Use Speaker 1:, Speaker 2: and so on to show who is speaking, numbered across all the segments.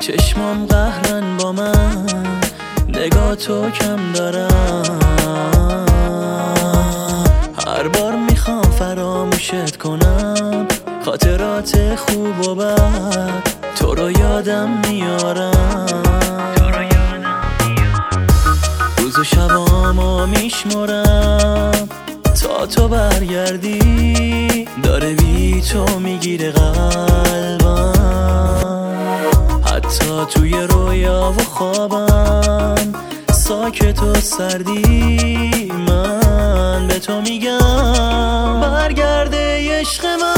Speaker 1: چشمام قهرن با من، نگاه تو کم دارم. هر بار میخوام فراموشت کنم، خاطرات خوب و بد تو رو یادم میارم. روز و شبامو میشمرم تا تو برگردی، داره بی تو میگیره قلبم. حتی توی رویا و خوابم ساکت و سردی، من به تو میگم برگرده عشق من.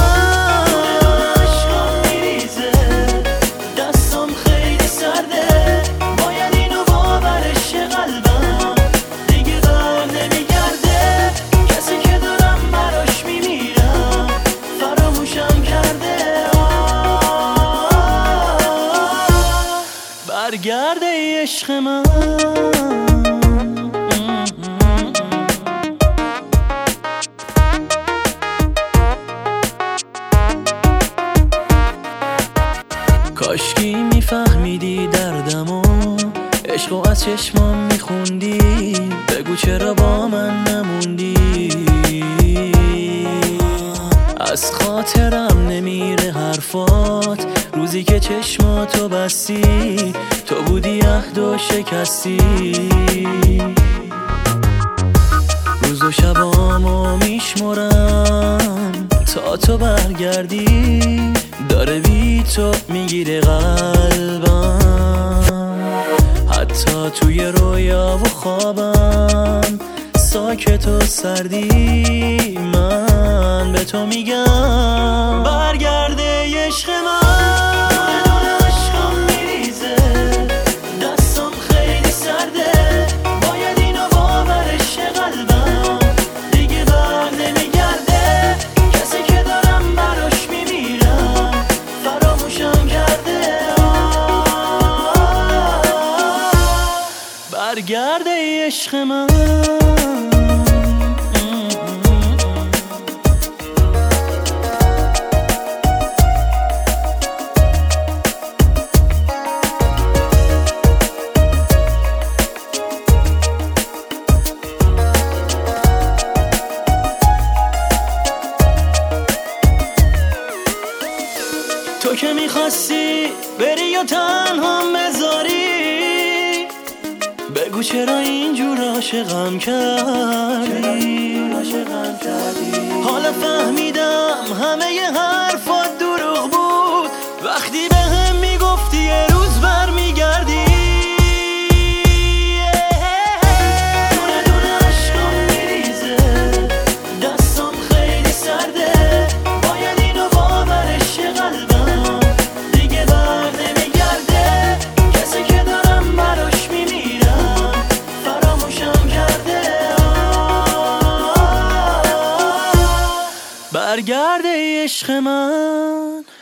Speaker 1: دستم خیلی سرده، باید اینو باورش قلبم دیگه بر نمیگرده. کسی که دارم براش میمیرم فراموشم کرده. برگرده عشق من. کاشکی میفهمیدی دردمو، عشقو از چشمام میخوندی، بگو چرا با من نموندی. از خاطرم نمیره حرفات، روزی که چشماتو بستی تو بودی عهد و شکستی. روز و شبامو میشمرم تا تو برگردی، داره بی تو میگیره قلبم. حتی توی رویا و خوابم ساکت و سردی، من به تو میگم برگرده عشق من. برگرده عشق من. تو که میخواستی بری یا تنها بذاری، بگو چرا اینجور عاشقم کردی. حالا فهمیدم همه ی حرفات دروغ بود، وقتی به هم میگفتی یه روز برمیگردی. دونه دونه عشقم میریزه، دستم خیلی سرده، باید اینو باورش قلبم دیگه بر نمیگرده. کسی که دارم براش میمیرم فراموشم کرده. برگرده عشق من.